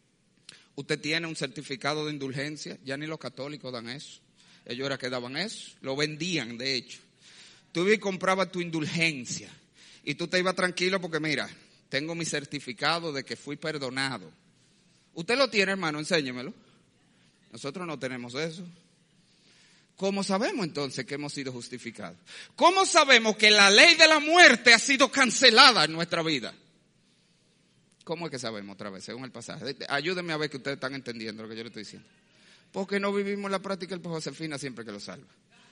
Usted tiene un certificado de indulgencia, ya ni los católicos dan eso. Ellos era que daban eso, lo vendían de hecho. Tú ibas y comprabas tu indulgencia y tú te ibas tranquilo porque mira, tengo mi certificado de que fui perdonado. Usted lo tiene, hermano, enséñemelo. Nosotros no tenemos eso. ¿Cómo sabemos entonces que hemos sido justificados? ¿Cómo sabemos que la ley de la muerte ha sido cancelada en nuestra vida? ¿Cómo es que sabemos otra vez? Según el pasaje. Ayúdenme a ver que ustedes están entendiendo lo que yo le estoy diciendo. Porque no vivimos la práctica del pecado, Josefina siempre que lo salva.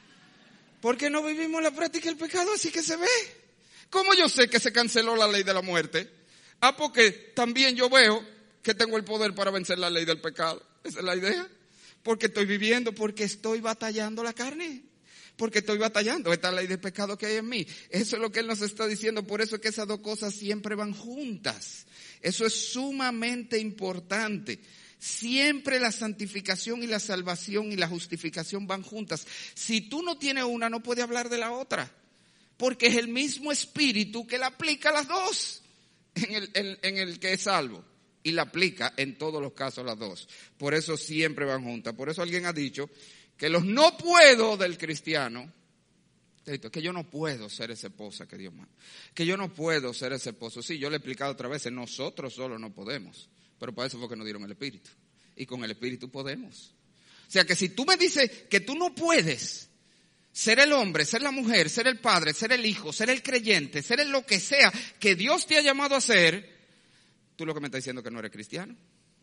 Porque no vivimos la práctica del pecado, así que se ve. ¿Cómo yo sé que se canceló la ley de la muerte? Ah, porque también yo veo que tengo el poder para vencer la ley del pecado. Esa es la idea. Porque estoy viviendo, porque estoy batallando la carne. Porque estoy batallando esta ley del pecado que hay en mí. Eso es lo que él nos está diciendo. Por eso es que esas dos cosas siempre van juntas. Eso es sumamente importante. Siempre la santificación y la salvación y la justificación van juntas. Si tú no tienes una, no puedes hablar de la otra. Porque es el mismo Espíritu que la aplica a las dos. En el, en, en el que es salvo. Y la aplica en todos los casos las dos. Por eso siempre van juntas. Por eso alguien ha dicho que los no puedo del cristiano, es que yo no puedo ser esa esposa que Dios manda. Que yo no puedo ser ese esposo. Sí, yo le he explicado otra vez, nosotros solo no podemos. Pero para eso fue que nos dieron el Espíritu. Y con el Espíritu podemos. O sea que si tú me dices que tú no puedes ser el hombre, ser la mujer, ser el padre, ser el hijo, ser el creyente, ser el lo que sea que Dios te ha llamado a ser, tú lo que me estás diciendo es que no eres cristiano.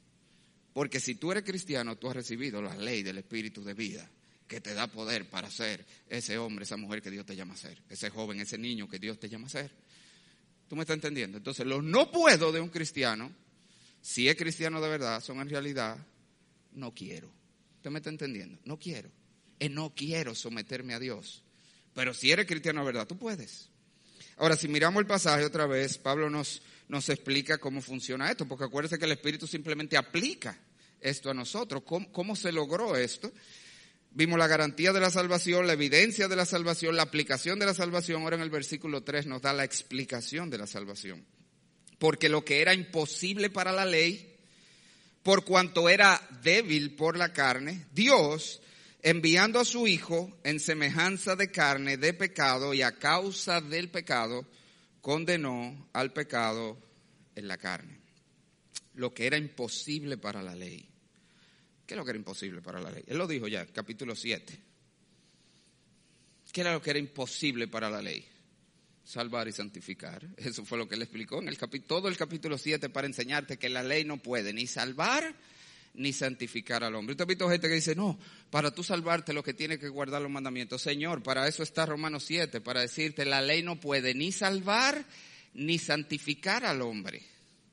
Porque si tú eres cristiano, tú has recibido la ley del Espíritu de vida que te da poder para ser ese hombre, esa mujer que Dios te llama a ser, ese joven, ese niño que Dios te llama a ser. ¿Tú me estás entendiendo? Entonces, los no puedo de un cristiano, si es cristiano de verdad, son en realidad no quiero. ¿Usted me está entendiendo? No quiero. Eh, no quiero someterme a Dios. Pero si eres cristiano de verdad, tú puedes. Ahora, si miramos el pasaje otra vez, Pablo nos, nos explica cómo funciona esto, porque acuérdense que el Espíritu simplemente aplica esto a nosotros. ¿Cómo, cómo se logró esto? Vimos la garantía de la salvación, la evidencia de la salvación, la aplicación de la salvación. Ahora en el versículo tres nos da la explicación de la salvación. Porque lo que era imposible para la ley, por cuanto era débil por la carne, Dios, enviando a su Hijo en semejanza de carne, de pecado, y a causa del pecado, condenó al pecado en la carne. Lo que era imposible para la ley. ¿Qué es lo que era imposible para la ley? Él lo dijo ya, capítulo siete. ¿Qué era lo que era imposible para la ley? Salvar y santificar. Eso fue lo que él explicó en el capi- todo el capítulo siete para enseñarte que la ley no puede ni salvar ni santificar al hombre. Usted ha visto gente que dice, no, para tú salvarte lo que tienes que guardar los mandamientos. Señor, para eso está Romanos siete, para decirte la ley no puede ni salvar ni santificar al hombre.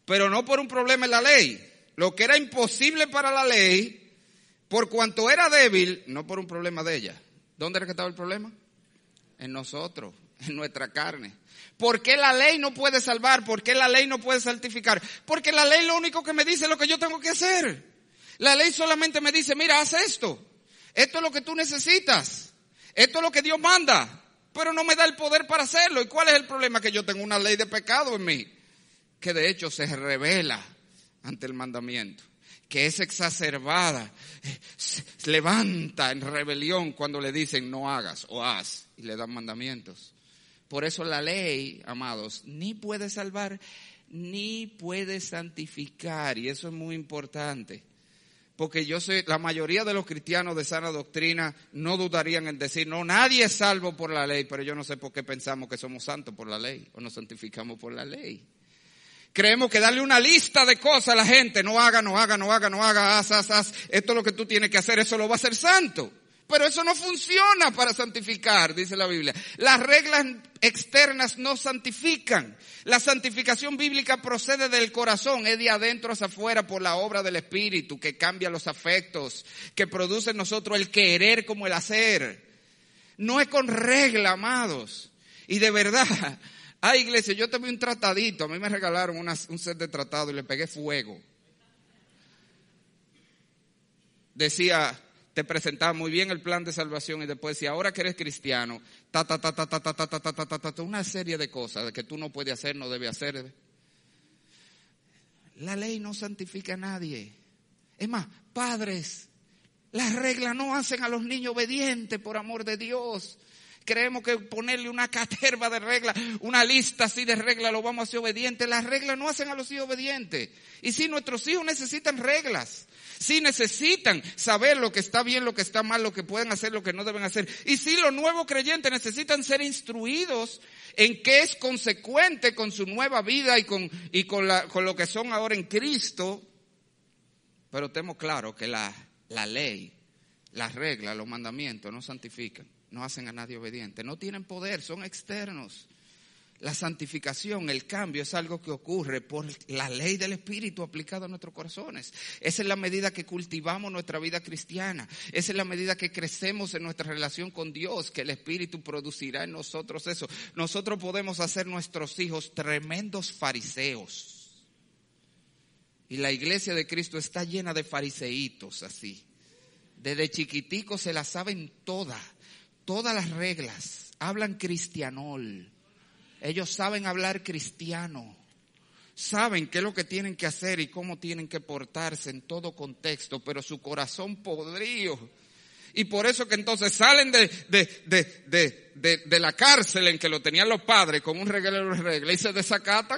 pero no por un problema en la ley. Lo que era imposible para la ley, por cuanto era débil, no por un problema de ella. ¿Dónde era que estaba el problema? En nosotros, en nuestra carne. ¿Por qué la ley no puede salvar? ¿Por qué la ley no puede santificar? Porque la ley lo único que me dice es lo que yo tengo que hacer. La ley solamente me dice, mira, haz esto. Esto es lo que tú necesitas. Esto es lo que Dios manda. Pero no me da el poder para hacerlo. ¿Y cuál es el problema? Que yo tengo una ley de pecado en mí, que de hecho se revela ante el mandamiento, que es exacerbada, se levanta en rebelión cuando le dicen no hagas o haz y le dan mandamientos. Por eso la ley, amados, ni puede salvar ni puede santificar, y eso es muy importante. Porque yo sé, la mayoría de los cristianos de sana doctrina no dudarían en decir, no, nadie es salvo por la ley, pero yo no sé por qué pensamos que somos santos por la ley o nos santificamos por la ley. Creemos que darle una lista de cosas a la gente, no haga, no haga, no haga, no haga, haz, haz, haz, esto es lo que tú tienes que hacer, eso lo va a hacer santo. Pero eso no funciona para santificar, dice la Biblia. Las reglas externas no santifican. La santificación bíblica procede del corazón, es de adentro hacia afuera por la obra del Espíritu que cambia los afectos, que produce en nosotros el querer como el hacer. No es con regla, amados. Y de verdad, ay iglesia, yo tomé un tratadito, a mí me regalaron una, un set de tratado y le pegué fuego. Decía, te presentaba muy bien el plan de salvación y después decía, ahora que eres cristiano, ta, ta, ta, ta, ta, ta, ta, ta, ta, ta, ta, ta, una serie de cosas que tú no puedes hacer, no debes hacer. La ley no santifica a nadie. Es más, padres, las reglas no hacen a los niños obedientes, por amor de Dios. Creemos que ponerle una caterva de reglas, una lista así de reglas, lo vamos a hacer obedientes. Las reglas no hacen a los hijos obedientes. Y sí, nuestros hijos necesitan reglas. Sí, necesitan saber lo que está bien, lo que está mal, lo que pueden hacer, lo que no deben hacer. Y sí, los nuevos creyentes necesitan ser instruidos en qué es consecuente con su nueva vida y con, y con, la, con lo que son ahora en Cristo. Pero tenemos claro que la, la ley, las reglas, los mandamientos no santifican. No hacen a nadie obediente, no tienen poder, son externos. La santificación, el cambio es algo que ocurre por la ley del Espíritu aplicada a nuestros corazones. Esa es la medida que cultivamos nuestra vida cristiana. Esa es la medida que crecemos en nuestra relación con Dios, que el Espíritu producirá en nosotros eso. Nosotros podemos hacer nuestros hijos tremendos fariseos. Y la iglesia de Cristo está llena de fariseítos así. Desde chiquiticos se la saben todas. Todas las reglas, hablan cristianol, ellos saben hablar cristiano, saben qué es lo que tienen que hacer y cómo tienen que portarse en todo contexto, pero su corazón podrido. Y por eso que entonces salen de, de, de, de, de, de la cárcel en que lo tenían los padres con un reguero de reglas y se desacatan.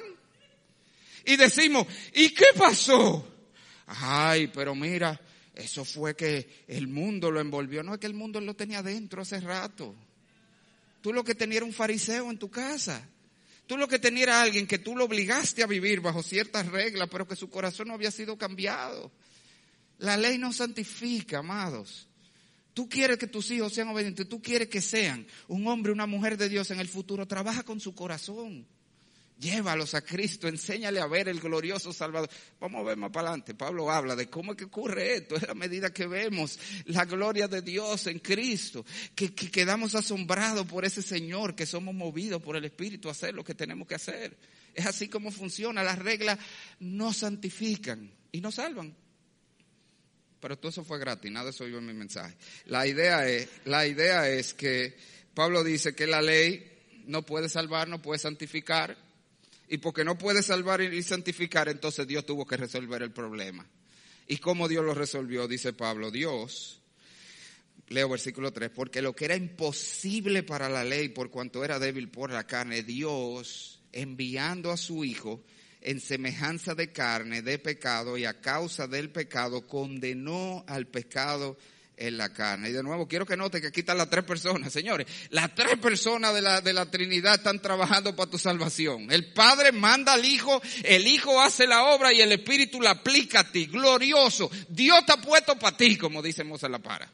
Y decimos, ¿y qué pasó? Ay, pero mira, eso fue que el mundo lo envolvió. No, es que el mundo lo tenía dentro hace rato. Tú lo que tenías era un fariseo en tu casa. Tú lo que tenías era alguien que tú lo obligaste a vivir bajo ciertas reglas, pero que su corazón no había sido cambiado. La ley no santifica, amados. Tú quieres que tus hijos sean obedientes. Tú quieres que sean un hombre, una mujer de Dios en el futuro. Trabaja con su corazón. Llévalos a Cristo, enséñale a ver el glorioso Salvador. Vamos a ver más para adelante. Pablo habla de cómo es que ocurre esto. Es la medida que vemos la gloria de Dios en Cristo, que, que quedamos asombrados por ese Señor, que somos movidos por el Espíritu a hacer lo que tenemos que hacer. Es así como funciona. Las reglas no santifican y no salvan. Pero todo eso fue gratis, nada de eso iba en mi mensaje. La idea es, la idea es que Pablo dice que la ley no puede salvar, no puede santificar. Y porque no puede salvar y santificar, entonces Dios tuvo que resolver el problema. ¿Y cómo Dios lo resolvió? Dice Pablo, Dios, leo versículo tres, porque lo que era imposible para la ley por cuanto era débil por la carne, Dios, enviando a su Hijo en semejanza de carne, de pecado, y a causa del pecado, condenó al pecado en la carne. Y de nuevo quiero que note que aquí están las tres personas, señores. Las tres personas de la, de la Trinidad están trabajando para tu salvación. El Padre manda al Hijo, el Hijo hace la obra y el Espíritu la aplica a ti. Glorioso. Dios está puesto para ti, como dice Mozart La Para.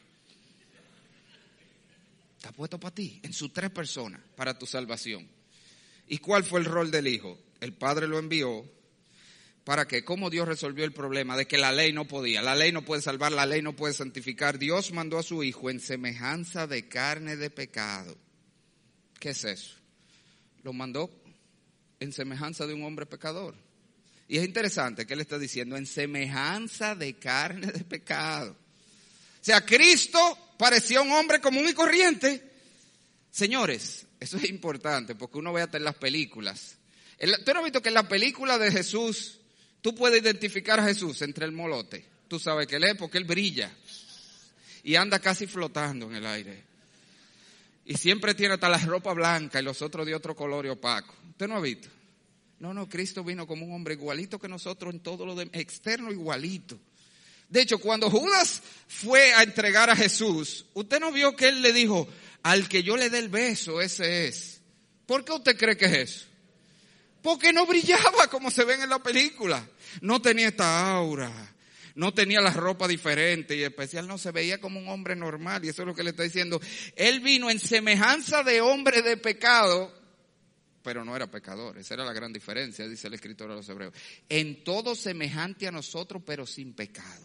Está puesto para ti, en sus tres personas, para tu salvación. ¿Y cuál fue el rol del Hijo? El Padre lo envió ¿Para qué? ¿Cómo Dios resolvió el problema de que la ley no podía? La ley no puede salvar, la ley no puede santificar. Dios mandó a su Hijo en semejanza de carne de pecado. ¿Qué es eso? Lo mandó en semejanza de un hombre pecador. Y es interesante que él está diciendo en semejanza de carne de pecado. O sea, Cristo parecía un hombre común y corriente. Señores, eso es importante porque uno ve hasta en las películas. ¿Tú no has visto que en la película de Jesús tú puedes identificar a Jesús entre el molote? Tú sabes que él es porque él brilla y anda casi flotando en el aire. Y siempre tiene hasta la ropa blanca y los otros de otro color y opaco. ¿Usted no ha visto? No, no, Cristo vino como un hombre igualito que nosotros en todo lo de externo, igualito. De hecho, cuando Judas fue a entregar a Jesús, usted no vio que él le dijo, al que yo le dé el beso, ese es. ¿Por qué usted cree que es eso? Porque no brillaba como se ven en la película. No tenía esta aura. No tenía la ropa diferente y especial. No, se veía como un hombre normal. Y eso es lo que le está diciendo. Él vino en semejanza de hombre de pecado, pero no era pecador. Esa era la gran diferencia, dice el escritor a los Hebreos. En todo semejante a nosotros, pero sin pecado.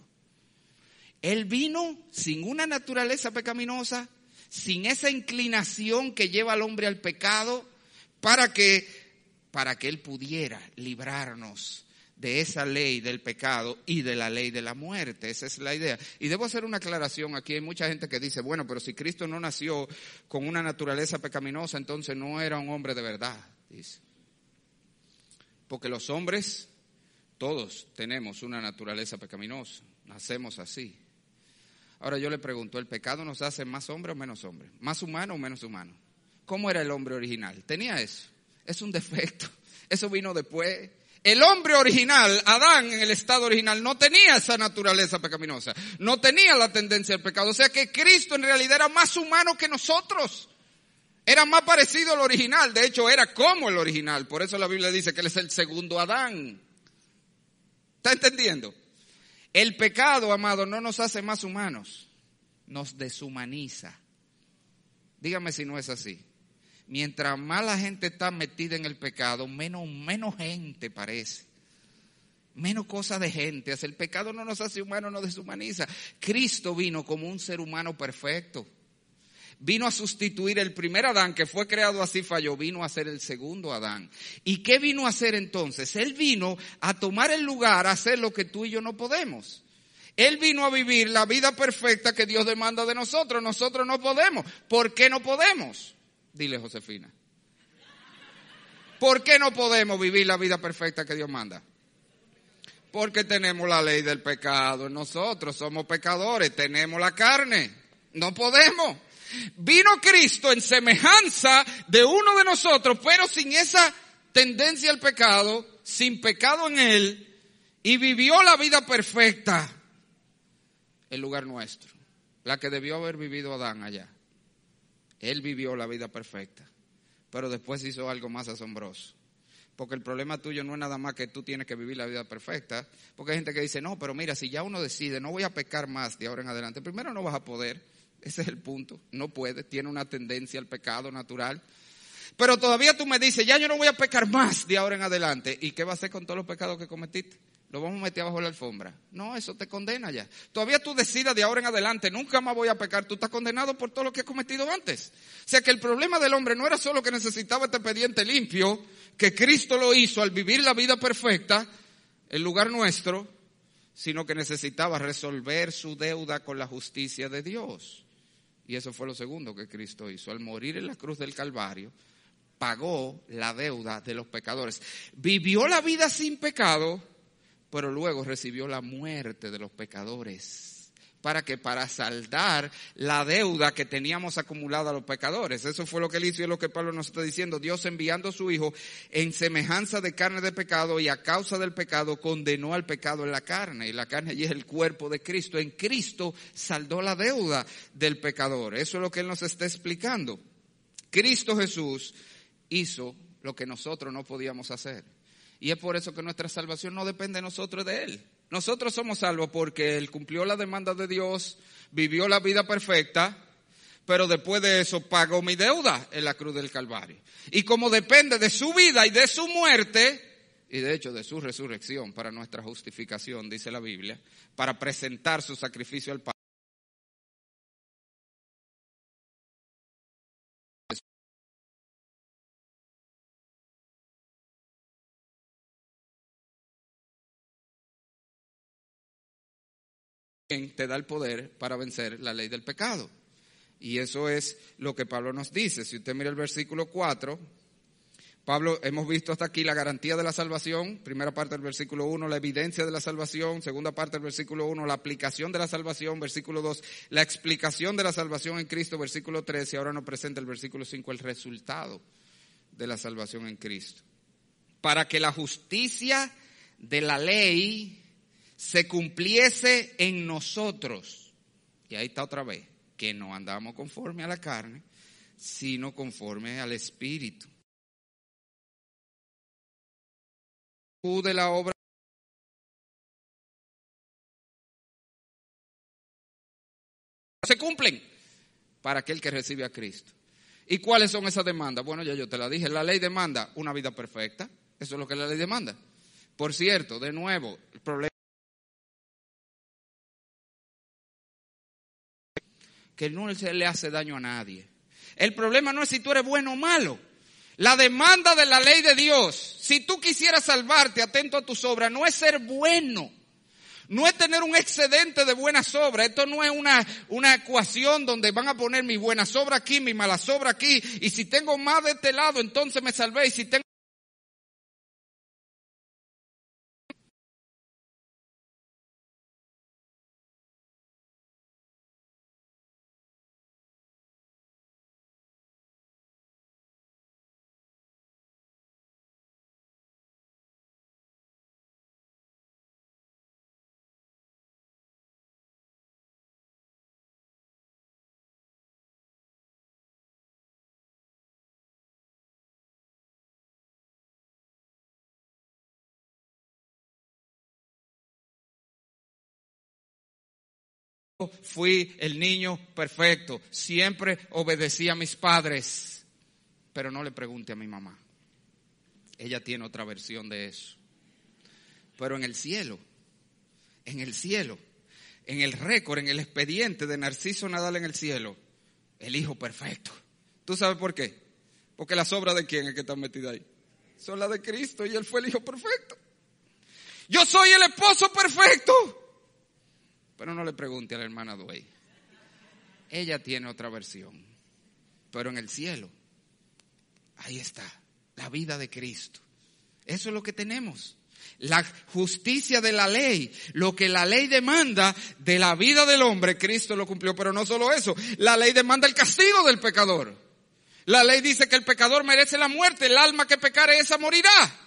Él vino sin una naturaleza pecaminosa, sin esa inclinación que lleva al hombre al pecado, para que, para que Él pudiera librarnos de esa ley del pecado y de la ley de la muerte. Esa es la idea. Y debo hacer una aclaración aquí. Hay mucha gente que dice, bueno, pero si Cristo no nació con una naturaleza pecaminosa, entonces no era un hombre de verdad, dice. Porque los hombres, todos tenemos una naturaleza pecaminosa. Nacemos así. Ahora yo le pregunto, ¿el pecado nos hace más hombre o menos hombre? ¿Más humano o menos humano? ¿Cómo era el hombre original? ¿Tenía eso? Es un defecto. Eso vino después. El hombre original, Adán, en el estado original, no tenía esa naturaleza pecaminosa. No tenía la tendencia al pecado. O sea que Cristo en realidad era más humano que nosotros. Era más parecido al original. De hecho, era como el original. Por eso la Biblia dice que Él es el segundo Adán. ¿Está entendiendo? El pecado, amado, no nos hace más humanos. Nos deshumaniza. Dígame si no es así. Mientras más la gente está metida en el pecado, menos, menos gente parece. Menos cosa de gente. El pecado no nos hace humanos, nos deshumaniza. Cristo vino como un ser humano perfecto. Vino a sustituir el primer Adán que fue creado así, falló. Vino a ser el segundo Adán. ¿Y qué vino a hacer entonces? Él vino a tomar el lugar, a hacer lo que tú y yo no podemos. Él vino a vivir la vida perfecta que Dios demanda de nosotros. Nosotros no podemos. ¿Por qué no podemos? Dile, Josefina. ¿Por qué no podemos vivir la vida perfecta que Dios manda? Porque tenemos la ley del pecado. Nosotros somos pecadores, tenemos la carne. No podemos. Vino Cristo en semejanza de uno de nosotros, pero sin esa tendencia al pecado, sin pecado en Él, y vivió la vida perfecta en lugar nuestro. La que debió haber vivido Adán allá. Él vivió la vida perfecta, pero después hizo algo más asombroso. Porque el problema tuyo no es nada más que tú tienes que vivir la vida perfecta. Porque hay gente que dice, no, pero mira, si ya uno decide, no voy a pecar más de ahora en adelante. Primero no vas a poder, ese es el punto, no puedes, tiene una tendencia al pecado natural. Pero todavía tú me dices, ya yo no voy a pecar más de ahora en adelante. ¿Y qué va a hacer con todos los pecados que cometiste? ¿Lo vamos a meter abajo de la alfombra? No, eso te condena ya. Todavía tú decidas de ahora en adelante, nunca más voy a pecar. Tú estás condenado por todo lo que has cometido antes. O sea que el problema del hombre no era solo que necesitaba este expediente limpio, que Cristo lo hizo al vivir la vida perfecta, en lugar nuestro, sino que necesitaba resolver su deuda con la justicia de Dios. Y eso fue lo segundo que Cristo hizo. Al morir en la cruz del Calvario, pagó la deuda de los pecadores. Vivió la vida sin pecado, pero luego recibió la muerte de los pecadores. ¿Para qué? Para saldar la deuda que teníamos acumulada a los pecadores. Eso fue lo que Él hizo y es lo que Pablo nos está diciendo. Dios, enviando a su Hijo en semejanza de carne de pecado, y a causa del pecado condenó al pecado en la carne. Y la carne allí es el cuerpo de Cristo. En Cristo saldó la deuda del pecador. Eso es lo que Él nos está explicando. Cristo Jesús hizo lo que nosotros no podíamos hacer. Y es por eso que nuestra salvación no depende de nosotros, de Él. Nosotros somos salvos porque Él cumplió la demanda de Dios, vivió la vida perfecta, pero después de eso pagó mi deuda en la cruz del Calvario. Y como depende de su vida y de su muerte, y de hecho de su resurrección para nuestra justificación, dice la Biblia, para presentar su sacrificio al Padre. Te da el poder para vencer la ley del pecado. Y eso es lo que Pablo nos dice. Si usted mira el versículo cuatro, Pablo, hemos visto hasta aquí la garantía de la salvación, primera parte del versículo uno, la evidencia de la salvación, segunda parte del versículo uno, la aplicación de la salvación, versículo dos, la explicación de la salvación en Cristo, versículo tres, y ahora nos presenta el versículo cinco, el resultado de la salvación en Cristo. Para que la justicia de la ley se cumpliese en nosotros. Y ahí está otra vez, que no andamos conforme a la carne, sino conforme al Espíritu. De la obra se cumplen para aquel que recibe a Cristo. ¿Y cuáles son esas demandas? Bueno, ya yo te la dije, la ley demanda una vida perfecta, eso es lo que la ley demanda. Por cierto, de nuevo, el problema que no se le hace daño a nadie. El problema no es si tú eres bueno o malo. La demanda de la ley de Dios, si tú quisieras salvarte atento a tus obras, no es ser bueno. No es tener un excedente de buenas obras. Esto no es una, una ecuación donde van a poner mis buenas obras aquí, mis malas obras aquí. Y si tengo más de este lado, entonces me salvé. Y si tengo fui el niño perfecto, siempre obedecí a mis padres, pero no le pregunte a mi mamá. Ella tiene otra versión de eso. Pero en el cielo, en el cielo, en el récord, en el expediente de Narciso Nadal en el cielo, el hijo perfecto. ¿Tú sabes por qué? Porque las obras de quién es que están metidas ahí. Son las de Cristo y él fue el hijo perfecto. Yo soy el esposo perfecto. Pero no le pregunte a la hermana Duey. Ella tiene otra versión. Pero en el cielo, ahí está, la vida de Cristo. Eso es lo que tenemos. La justicia de la ley, lo que la ley demanda de la vida del hombre, Cristo lo cumplió. Pero no solo eso, la ley demanda el castigo del pecador. La ley dice que el pecador merece la muerte, el alma que pecare esa morirá.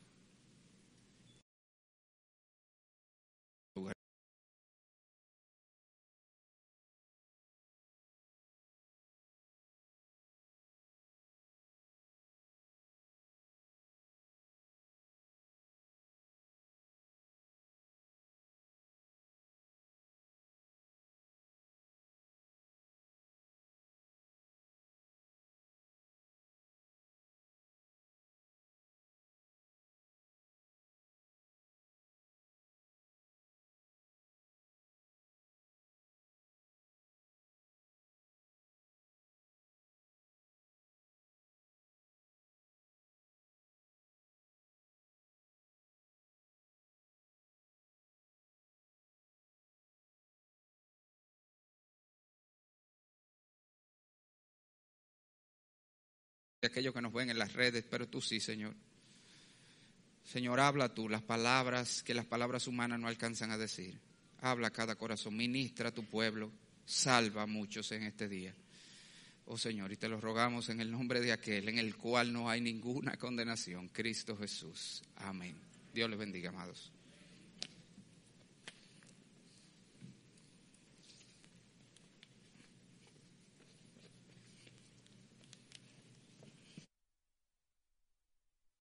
De aquellos que nos ven en las redes, pero tú sí, Señor. Señor, habla tú las palabras que las palabras humanas no alcanzan a decir. Habla a cada corazón, ministra a tu pueblo, salva a muchos en este día. Oh Señor, y te lo rogamos en el nombre de aquel en el cual no hay ninguna condenación, Cristo Jesús. Amén. Dios les bendiga, amados.